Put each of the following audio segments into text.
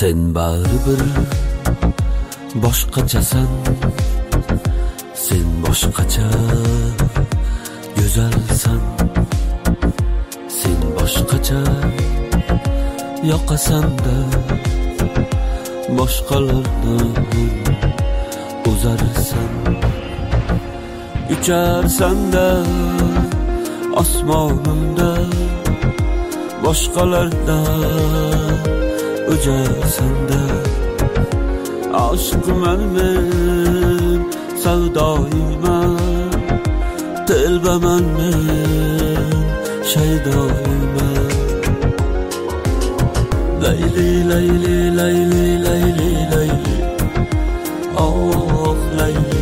Sen baribir boshqachasan, sen boshqacha go'zalsan, sen boshqacha yoqasan-da boshqalardan o'zarsan. Ucharsan-da osmonimda boshqalardan o'jarsan-da. Aşkman men, savdoyman, telbaman men, shaydoyman. Layli, layli, layli, layli, layli, oh layli,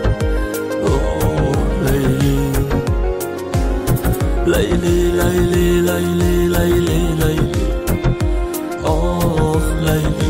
oh layli. Layli, layli, layli, layli, layli, oh layli.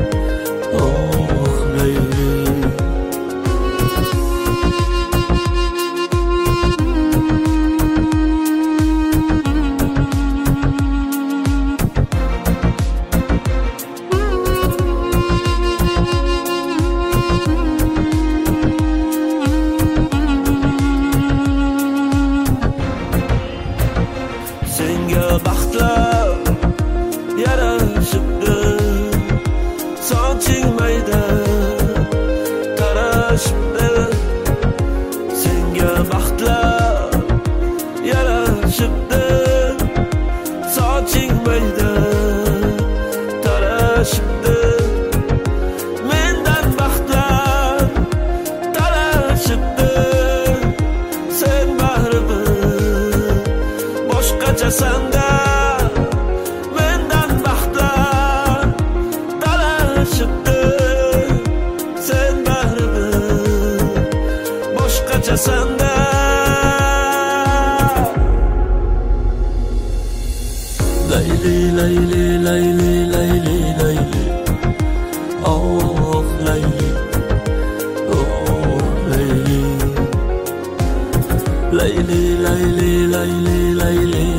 Senga baxtlar yarashibdi, soching mayda tarashibdi. Senga baxtlar yarashibdi, soching mayda tarashibdi. Mendan baxtlar tarashibdi, sen baribir boshqachasan-da. Mendan baxtlar talashibdi, sen baribir boshqachasan-da. Layli, layli, layli, layli, layli, oh layli, oh layli. Layli, layli, layli, layli,